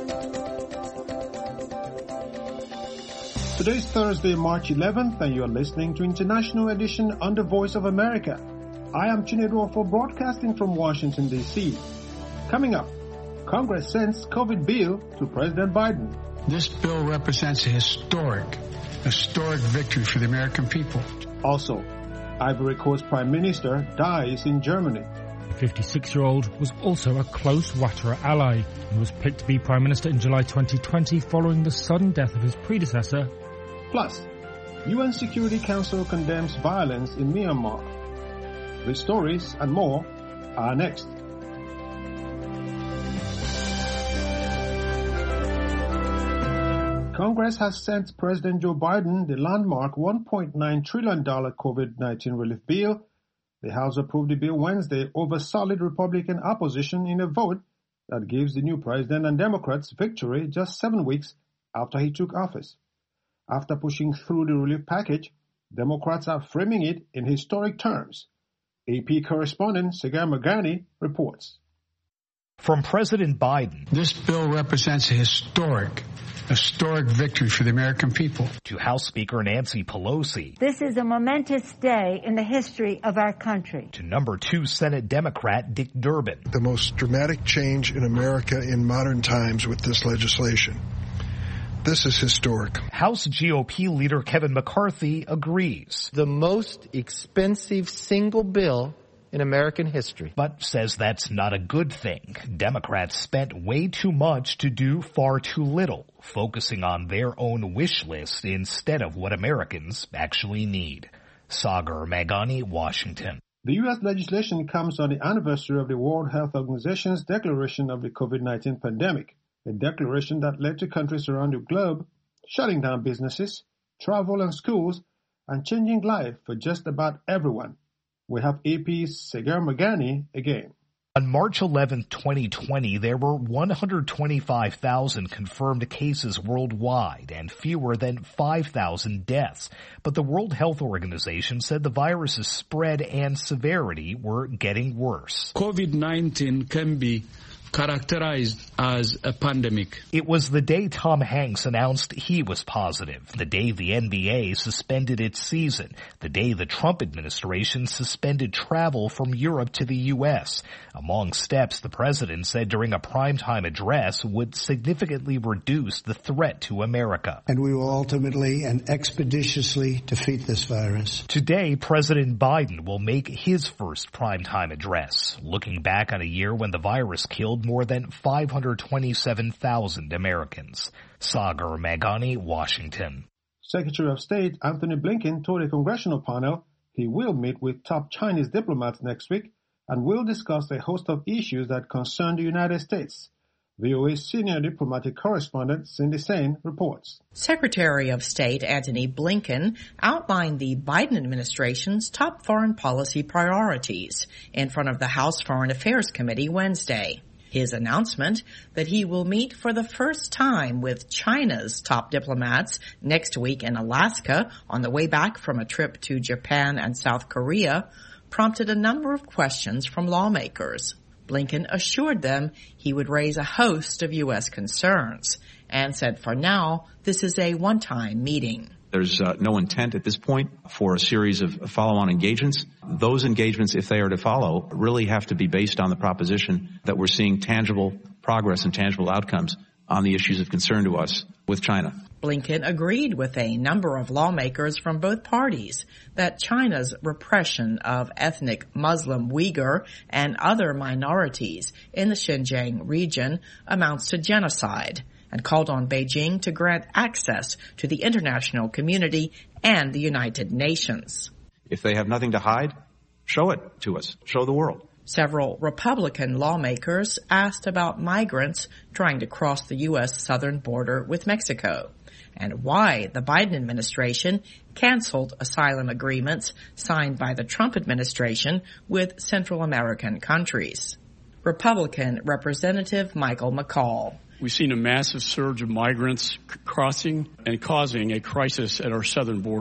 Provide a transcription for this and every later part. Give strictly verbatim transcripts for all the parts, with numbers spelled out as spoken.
Today is Thursday, March eleventh, and you are listening to International Edition on the Voice of America. I am Chinedu for broadcasting from Washington, D C Coming up, Congress sends COVID bill to President Biden. This bill represents a historic, historic victory for the American people. Also, Ivory Coast Prime Minister dies in Germany. The fifty-six-year-old was also a close Ouattara ally and was picked to be Prime Minister in July twenty twenty following the sudden death of his predecessor. Plus, U N Security Council condemns violence in Myanmar. These stories and more are next. Congress has sent President Joe Biden the landmark one point nine trillion dollars COVID nineteen relief bill. The House approved the bill Wednesday over solid Republican opposition in a vote that gives the new president and Democrats victory just seven weeks after he took office. After pushing through the relief package, Democrats are framing it in historic terms. A P correspondent Sagar Meghani reports. From President Biden, this bill represents a historic, historic victory for the American people. To House Speaker Nancy Pelosi, this is a momentous day in the history of our country. To number two Senate Democrat Dick Durbin, the most dramatic change in America in modern times with this legislation. This is historic. House G O P leader Kevin McCarthy agrees. The most expensive single bill in American history. But says that's not a good thing. Democrats spent way too much to do far too little, focusing on their own wish list instead of what Americans actually need. Sagar Meghani, Washington. The U S legislation comes on the anniversary of the World Health Organization's declaration of the COVID nineteen pandemic, a declaration that led to countries around the globe shutting down businesses, travel and schools, and changing life for just about everyone. We have A P's Sagar Meghani again. On March eleventh, twenty twenty, there were one hundred twenty-five thousand confirmed cases worldwide and fewer than five thousand deaths. But the World Health Organization said the virus's spread and severity were getting worse. COVID nineteen can be characterized as a pandemic. It was the day Tom Hanks announced he was positive, the day the N B A suspended its season, the day the Trump administration suspended travel from Europe to the U S. Among steps the president said during a primetime address would significantly reduce the threat to America. And we will ultimately and expeditiously defeat this virus. Today, President Biden will make his first primetime address, looking back on a year when the virus killed more than five hundred twenty-seven thousand Americans. Sagar Meghani, Washington. Secretary of State Anthony Blinken told a congressional panel he will meet with top Chinese diplomats next week and will discuss a host of issues that concern the United States. V O A's senior diplomatic correspondent Cindy Sain reports. Secretary of State Antony Blinken outlined the Biden administration's top foreign policy priorities in front of the House Foreign Affairs Committee Wednesday. His announcement that he will meet for the first time with China's top diplomats next week in Alaska on the way back from a trip to Japan and South Korea prompted a number of questions from lawmakers. Blinken assured them he would raise a host of U S concerns and said for now, this is a one-time meeting. There's uh, no intent at this point for a series of follow-on engagements. Those engagements, if they are to follow, really have to be based on the proposition that we're seeing tangible progress and tangible outcomes on the issues of concern to us with China. Blinken agreed with a number of lawmakers from both parties that China's repression of ethnic Muslim Uyghur and other minorities in the Xinjiang region amounts to genocide, and called on Beijing to grant access to the international community and the United Nations. If they have nothing to hide, show it to us. Show the world. Several Republican lawmakers asked about migrants trying to cross the U S southern border with Mexico and why the Biden administration canceled asylum agreements signed by the Trump administration with Central American countries. Republican Representative Michael McCall. We've seen a massive surge of migrants crossing and causing a crisis at our southern border.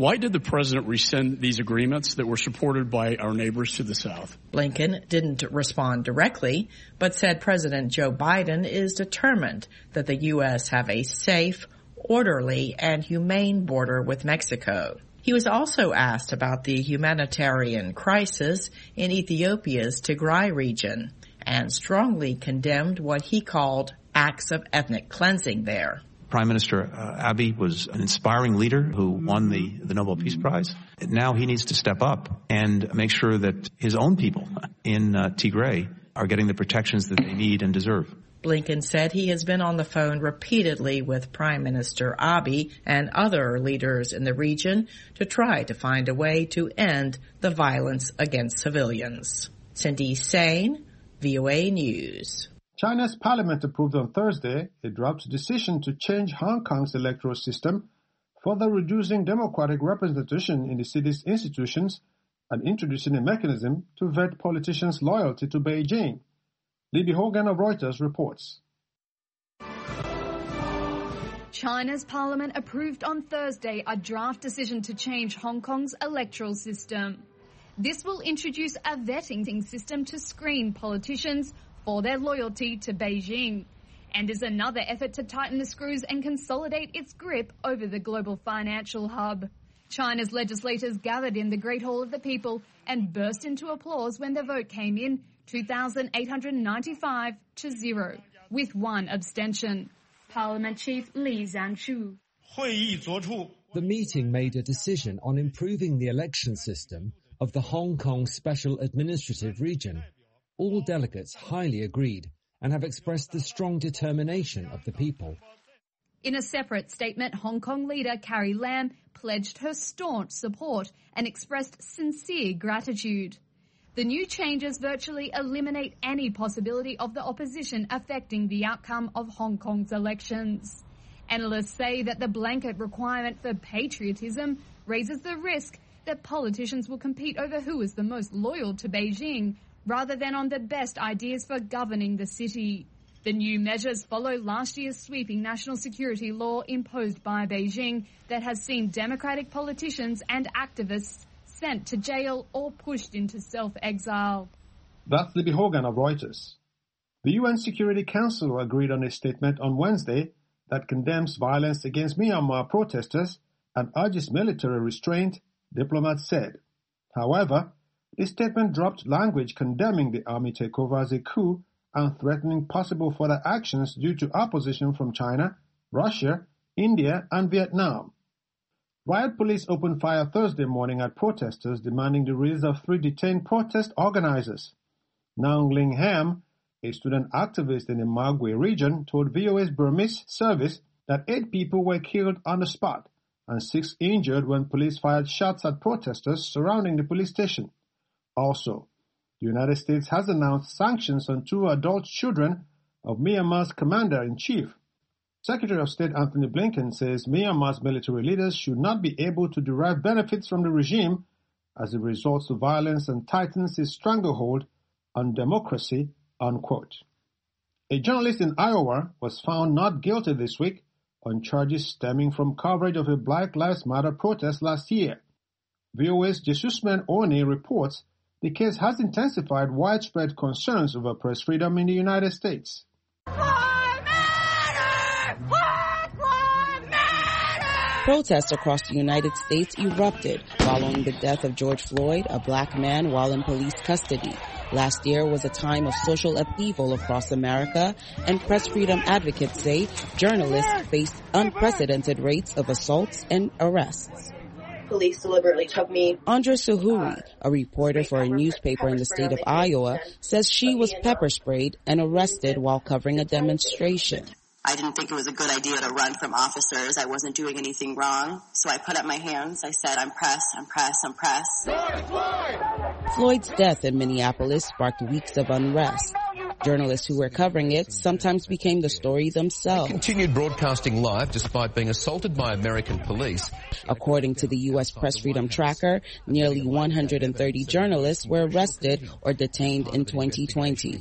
Why did the president rescind these agreements that were supported by our neighbors to the south? Blinken didn't respond directly, but said President Joe Biden is determined that the U S have a safe, orderly, and humane border with Mexico. He was also asked about the humanitarian crisis in Ethiopia's Tigray region and strongly condemned what he called acts of ethnic cleansing there. Prime Minister uh, Abiy was an inspiring leader who won the, the Nobel Peace Prize. Now he needs to step up and make sure that his own people in uh, Tigray are getting the protections that they need and deserve. Blinken said he has been on the phone repeatedly with Prime Minister Abiy and other leaders in the region to try to find a way to end the violence against civilians. Cindy Sain, V O A News. China's parliament approved on Thursday a draft decision to change Hong Kong's electoral system, further reducing democratic representation in the city's institutions and introducing a mechanism to vet politicians' loyalty to Beijing. Libby Hogan of Reuters reports. China's parliament approved on Thursday a draft decision to change Hong Kong's electoral system. This will introduce a vetting system to screen politicians for their loyalty to Beijing, and is another effort to tighten the screws and consolidate its grip over the global financial hub. China's legislators gathered in the Great Hall of the People and burst into applause when the vote came in two thousand eight hundred ninety-five to zero, with one abstention. Parliament Chief Li Zhanshu. The meeting made a decision on improving the election system of the Hong Kong Special Administrative Region. All delegates highly agreed and have expressed the strong determination of the people. In a separate statement, Hong Kong leader Carrie Lam pledged her staunch support and expressed sincere gratitude. The new changes virtually eliminate any possibility of the opposition affecting the outcome of Hong Kong's elections. Analysts say that the blanket requirement for patriotism raises the risk that politicians will compete over who is the most loyal to Beijing, rather than on the best ideas for governing the city. The new measures follow last year's sweeping national security law imposed by Beijing that has seen democratic politicians and activists sent to jail or pushed into self-exile. That's Libby Hogan of Reuters. The U N Security Council agreed on a statement on Wednesday that condemns violence against Myanmar protesters and urges military restraint, diplomats said. However, the statement dropped language condemning the army takeover as a coup and threatening possible further actions due to opposition from China, Russia, India, and Vietnam. Riot police opened fire Thursday morning at protesters demanding the release of three detained protest organizers. Nang Ling Ham, a student activist in the Magwe region, told V O A's Burmese service that eight people were killed on the spot and six injured when police fired shots at protesters surrounding the police station. Also, the United States has announced sanctions on two adult children of Myanmar's commander-in-chief. Secretary of State Anthony Blinken says Myanmar's military leaders should not be able to derive benefits from the regime as it resorts to violence and tightens its stranglehold on democracy, unquote. A journalist in Iowa was found not guilty this week on charges stemming from coverage of a Black Lives Matter protest last year. V O A's Jesusman Oni reports the case has intensified widespread concerns over press freedom in the United States. Protests across the United States erupted following the death of George Floyd, a black man while in police custody. Last year was a time of social upheaval across America, and press freedom advocates say journalists faced unprecedented rates of assaults and arrests. Police deliberately took me. Andra Suhuri, a reporter for a newspaper in the state of Iowa, says she was pepper sprayed and arrested while covering a demonstration. I didn't think it was a good idea to run from officers. I wasn't doing anything wrong. So I put up my hands. I said, I'm pressed, I'm pressed, I'm pressed. Floyd, Floyd! Floyd's death in Minneapolis sparked weeks of unrest. Journalists who were covering it sometimes became the story themselves. He continued broadcasting live despite being assaulted by American police. According to the U S Press Freedom Tracker, nearly one hundred thirty journalists were arrested or detained in twenty twenty.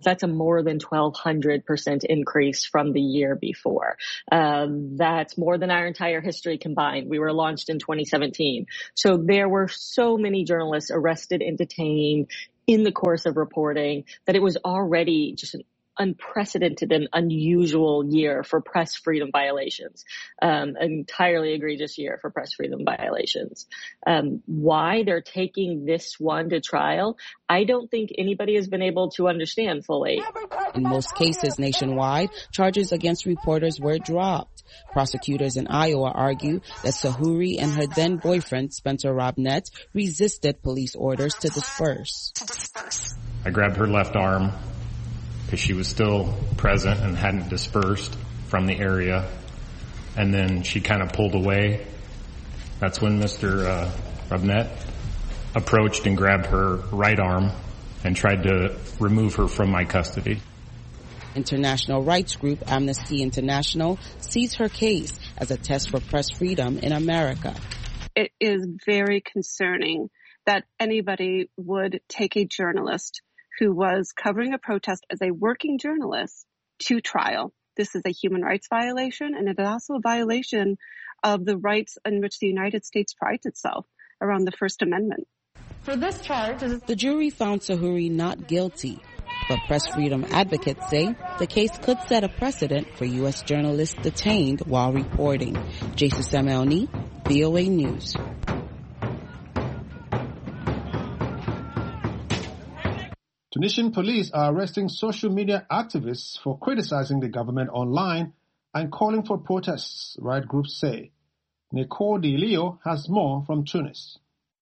That's a more than twelve hundred percent increase from the year before. Um, that's more than our entire history combined. We were launched in twenty seventeen. So there were so many journalists arrested and detained in the course of reporting that it was already just an unprecedented and unusual year for press freedom violations, um, an entirely egregious year for press freedom violations. Um, why they're taking this one to trial, I don't think anybody has been able to understand fully. In most cases nationwide, charges against reporters were dropped. Prosecutors in Iowa argue that Sahuri and her then boyfriend, Spencer Robnett, resisted police orders to disperse. I grabbed her left arm because she was still present and hadn't dispersed from the area. And then she kind of pulled away. That's when Mister Uh, Robnett approached and grabbed her right arm and tried to remove her from my custody. International rights group Amnesty International sees her case as a test for press freedom in America. It is very concerning that anybody would take a journalist who was covering a protest as a working journalist to trial. This is a human rights violation, and it is also a violation of the rights in which the United States prides itself around the First Amendment. For this charge, the jury found Sahuri not guilty, but press freedom advocates say the case could set a precedent for U S journalists detained while reporting. Jason Samelny, V O A News. Tunisian police are arresting social media activists for criticizing the government online and calling for protests, right groups say. Nicole Di Leo has more from Tunis.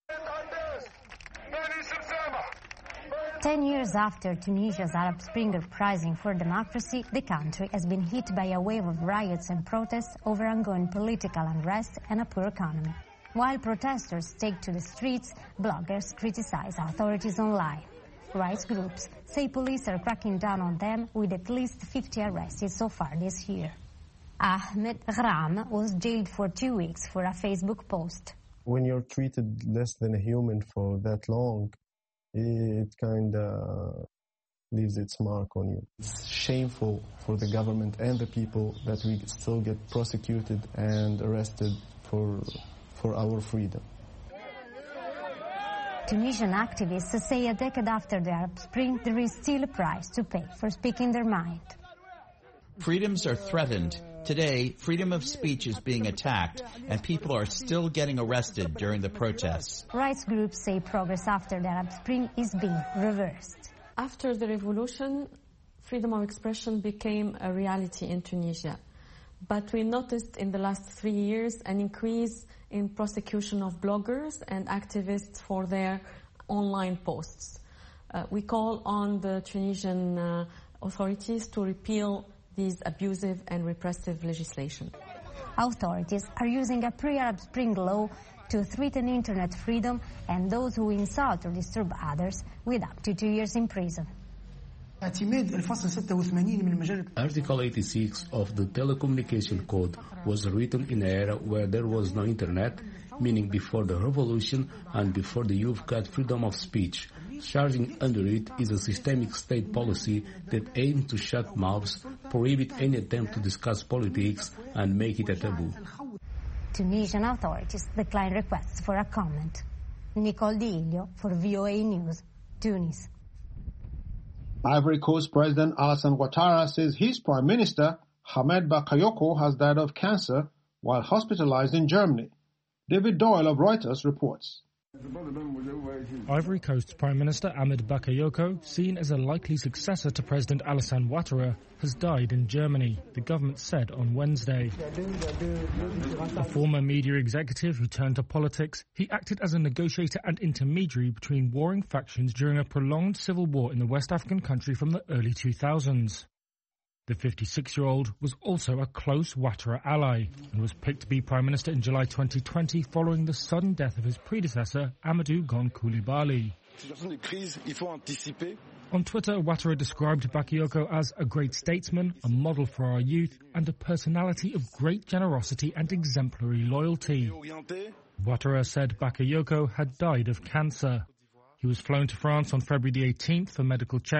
Ten years after Tunisia's Arab Spring uprising for democracy, the country has been hit by a wave of riots and protests over ongoing political unrest and a poor economy. While protesters take to the streets, bloggers criticize authorities online. Rights groups say police are cracking down on them with at least fifty arrested so far this year. Ahmed Ghram was jailed for two weeks for a Facebook post. When you're treated less than a human for that long, it kind of leaves its mark on you. It's shameful for the government and the people that we still get prosecuted and arrested for, for our freedom. Tunisian activists say a decade after the Arab Spring, there is still a price to pay for speaking their mind. Freedoms are threatened. Today, freedom of speech is being attacked, and people are still getting arrested during the protests. Rights groups say progress after the Arab Spring is being reversed. After the revolution, freedom of expression became a reality in Tunisia. But we noticed in the last three years an increase in prosecution of bloggers and activists for their online posts. Uh, we call on the Tunisian uh, authorities to repeal these abusive and repressive legislation. Authorities are using a pre-Arab Spring law to threaten internet freedom and those who insult or disturb others with up to two years in prison. Article eighty-six of the Telecommunication Code was written in an era where there was no internet, meaning before the revolution and before the youth got freedom of speech. Charging under it is a systemic state policy that aims to shut mouths, prohibit any attempt to discuss politics, and make it a taboo. Tunisian authorities decline requests for a comment. Nicole Di Leo for V O A News, Tunis. Ivory Coast President Alassane Ouattara says his Prime Minister, Hamed Bakayoko, has died of cancer while hospitalized in Germany. David Doyle of Reuters reports. Ivory Coast Prime Minister Ahmed Bakayoko, seen as a likely successor to President Alassane Ouattara, has died in Germany, the government said on Wednesday. A former media executive who turned to politics, he acted as a negotiator and intermediary between warring factions during a prolonged civil war in the West African country from the early two thousands. The fifty-six-year-old was also a close Ouattara ally and was picked to be Prime Minister in July twenty twenty following the sudden death of his predecessor, Amadou Gon Coulibaly. On Twitter, Ouattara described Bakayoko as a great statesman, a model for our youth, and a personality of great generosity and exemplary loyalty. Ouattara said Bakayoko had died of cancer. He was flown to France on February the eighteenth for medical checks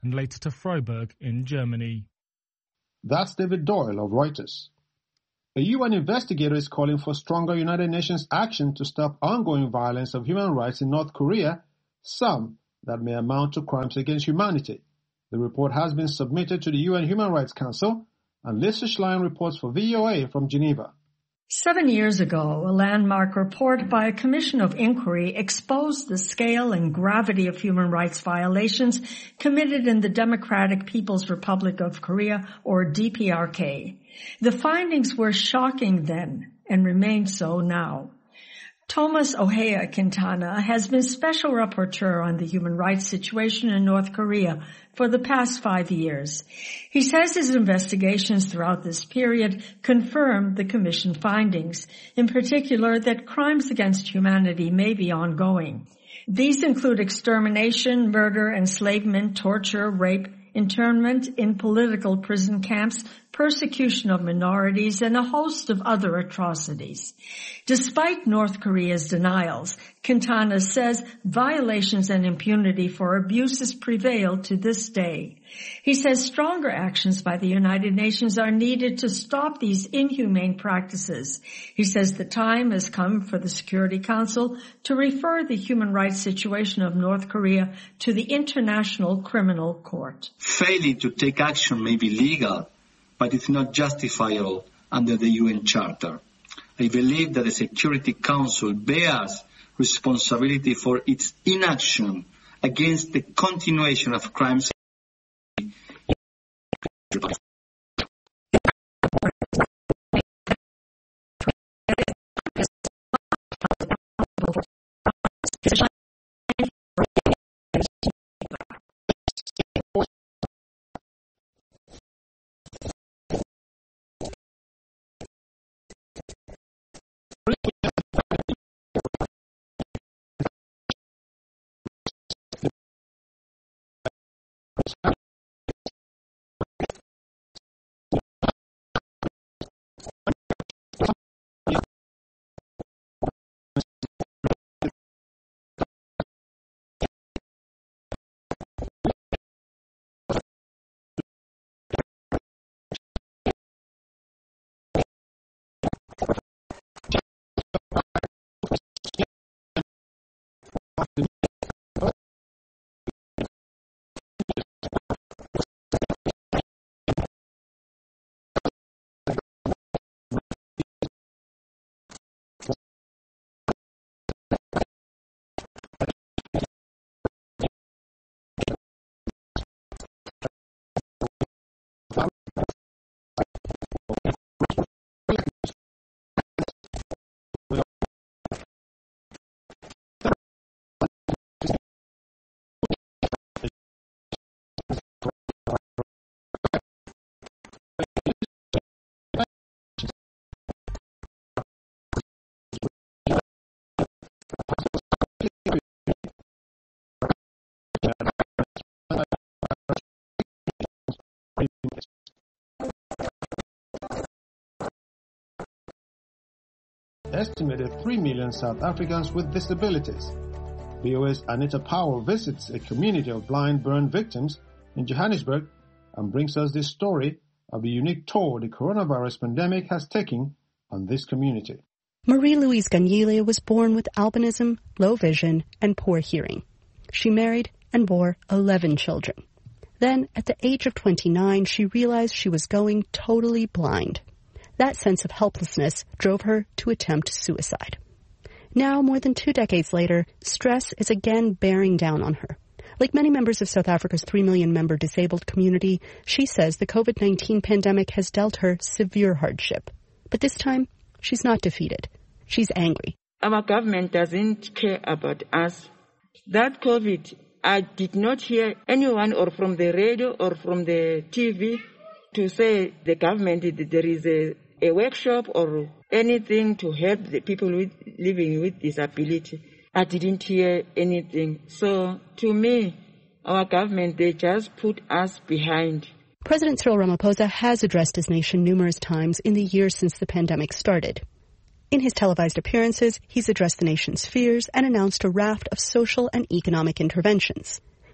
and later to Freiburg in Germany. That's David Doyle of Reuters. A U N investigator is calling for stronger United Nations action to stop ongoing violence of human rights in North Korea, some that may amount to crimes against humanity. The report has been submitted to the U N Human Rights Council, and Lisa Schlein reports for V O A from Geneva. Seven years ago, a landmark report by a commission of inquiry exposed the scale and gravity of human rights violations committed in the Democratic People's Republic of Korea, or D P R K. The findings were shocking then and remain so now. Thomas Ohea Quintana has been special rapporteur on the human rights situation in North Korea for the past five years. He says his investigations throughout this period confirm the Commission findings, in particular that crimes against humanity may be ongoing. These include extermination, murder, enslavement, torture, rape, internment in political prison camps, persecution of minorities, and a host of other atrocities. Despite North Korea's denials, Quintana says violations and impunity for abuses prevail to this day. He says stronger actions by the United Nations are needed to stop these inhumane practices. He says the time has come for the Security Council to refer the human rights situation of North Korea to the International Criminal Court. Failing to take action may be legal, but it's not justifiable under the U N Charter. I believe that the Security Council bears responsibility for its inaction against the continuation of crimes. Estimated three million South Africans with disabilities. V O A's Anita Powell visits a community of blind burn victims in Johannesburg and brings us this story of the unique toll the coronavirus pandemic has taken on this community. Marie-Louise Ganyile was born with albinism, low vision, and poor hearing. She married and bore eleven children. Then, at the age of twenty-nine, she realized she was going totally blind. That sense of helplessness drove her to attempt suicide. Now, more than two decades later, stress is again bearing down on her. Like many members of South Africa's three million member disabled community, she says the COVID nineteen pandemic has dealt her severe hardship. But this time, she's not defeated. She's angry. Our government doesn't care about us. That COVID, I did not hear anyone or from the radio or from the T V to say the government, there is a, a workshop or anything to help the people with, living with disability. I didn't hear anything. So to me, our government, they just put us behind. President Cyril Ramaphosa has addressed his nation numerous times in the years since the pandemic started. In his televised appearances, he's addressed the nation's fears and announced a raft of social and economic interventions.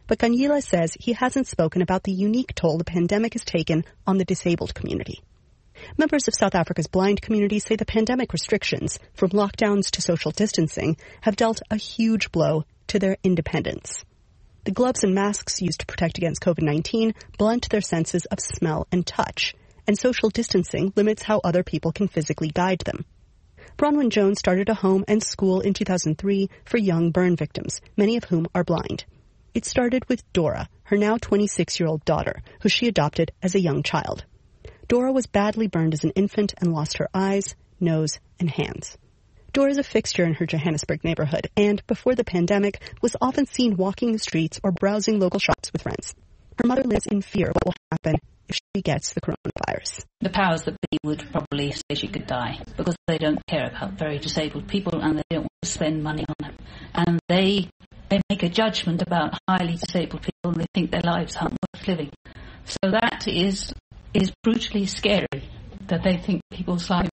But Ganyila says he hasn't spoken about the unique toll the pandemic has taken on the disabled community. Members of South Africa's blind community say the pandemic restrictions, from lockdowns to social distancing, have dealt a huge blow to their independence. The gloves and masks used to protect against COVID nineteen blunt their senses of smell and touch, and social distancing limits how other people can physically guide them. Bronwyn Jones started a home and school in two thousand three for young burn victims, many of whom are blind. It started with Dora, her now twenty-six-year-old daughter, who she adopted as a young child. Dora was badly burned as an infant and lost her eyes, nose, and hands. Dora is a fixture in her Johannesburg neighborhood and, before the pandemic, was often seen walking the streets or browsing local shops with friends. Her mother lives in fear of what will happen if she gets the coronavirus. The powers that be would probably say she could die because they don't care about very disabled people and they don't want to spend money on them. And they they make a judgment about highly disabled people and they think their lives aren't worth living. So that is is brutally scary, that they think people's lives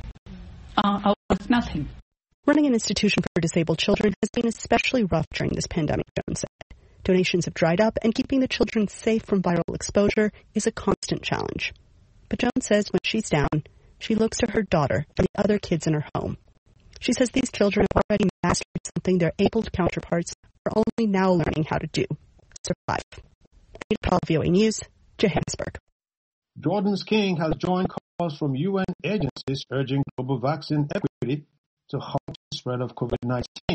are, are worth nothing. Running an institution for disabled children has been especially rough during this pandemic, Jones said. Donations have dried up, and keeping the children safe from viral exposure is a constant challenge. But Jones says when she's down, she looks to her daughter and the other kids in her home. She says these children have already mastered something their abled counterparts are only now learning how to do: survive. Anita Paul, V O A News, Johannesburg. Jordan's king has joined calls from U N agencies urging global vaccine equity to halt the spread of COVID nineteen.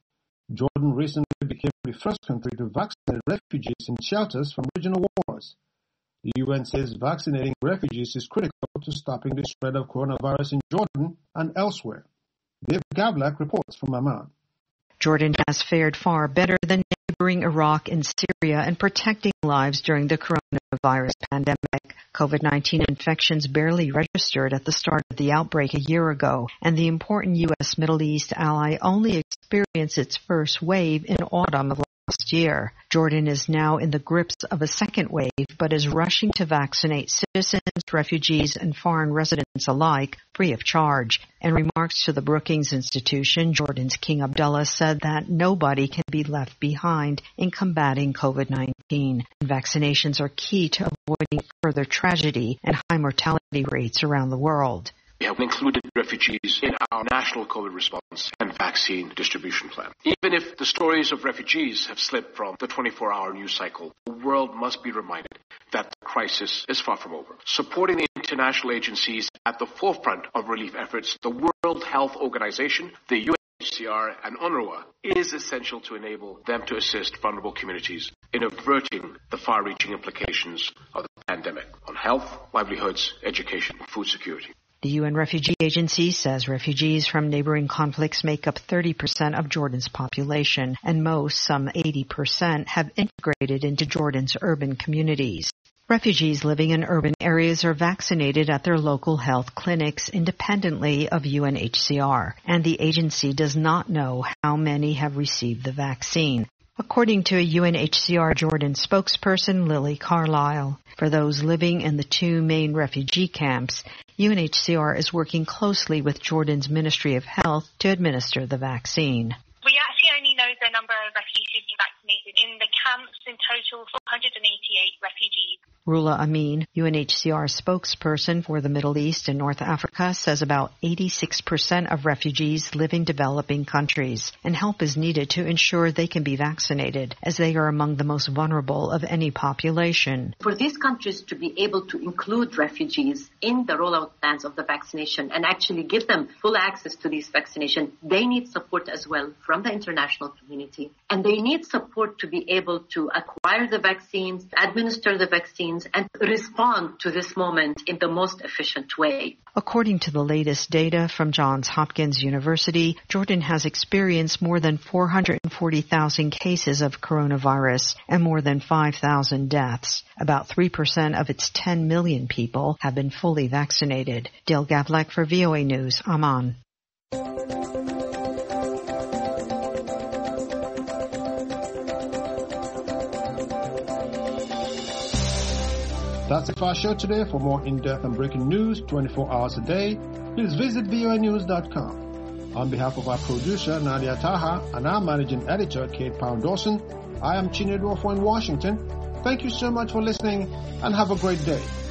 Jordan recently became the first country to vaccinate refugees in shelters from regional wars. The U N says vaccinating refugees is critical to stopping the spread of coronavirus in Jordan and elsewhere. Dave Gavlak reports from Amman. Jordan has fared far better than neighboring Iraq and Syria in protecting lives during the coronavirus pandemic. COVID nineteen infections barely registered at the start of the outbreak a year ago, and the important U S Middle East ally only experienced its first wave in autumn of last year. Jordan is now in the grips of a second wave, but is rushing to vaccinate citizens, refugees, and foreign residents alike free of charge. In remarks to the Brookings Institution, Jordan's King Abdullah said that nobody can be left behind in combating COVID nineteen. Vaccinations are key to avoiding further tragedy and high mortality rates around the world. We have included refugees in our national COVID response and vaccine distribution plan. Even if the stories of refugees have slipped from the twenty-four hour news cycle, the world must be reminded that the crisis is far from over. Supporting the international agencies at the forefront of relief efforts, the World Health Organization, the U N H C R, and UNRWA, is essential to enable them to assist vulnerable communities in averting the far-reaching implications of the pandemic on health, livelihoods, education, and food security. The U N Refugee Agency says refugees from neighboring conflicts make up thirty percent of Jordan's population, and most, some eighty percent, have integrated into Jordan's urban communities. Refugees living in urban areas are vaccinated at their local health clinics independently of U N H C R, and the agency does not know how many have received the vaccine. According to a U N H C R Jordan spokesperson, Lily Carlisle, for those living in the two main refugee camps, U N H C R is working closely with Jordan's Ministry of Health to administer the vaccine. We actually only know the number of refugees who've been vaccinated. In the camps, in total, four hundred eighty-eight refugees. Rula Amin, U N H C R spokesperson for the Middle East and North Africa, says about eighty-six percent of refugees live in developing countries, and help is needed to ensure they can be vaccinated, as they are among the most vulnerable of any population. For these countries to be able to include refugees in the rollout plans of the vaccination and actually give them full access to these vaccinations, they need support as well from the international community. And they need support to be able to acquire the vaccines, administer the vaccines, and respond to this moment in the most efficient way. According to the latest data from Johns Hopkins University, Jordan has experienced more than four hundred forty thousand cases of coronavirus and more than five thousand deaths. About three percent of its ten million people have been fully vaccinated. Dale Gavlak for V O A News, Amman. That's it for our show today. For more in-depth and breaking news twenty-four hours a day, please visit V O A news dot com. On behalf of our producer, Nadia Taha, and our managing editor, Kate Pound Dawson, I am Chinedu Ofo in Washington. Thank you so much for listening and have a great day.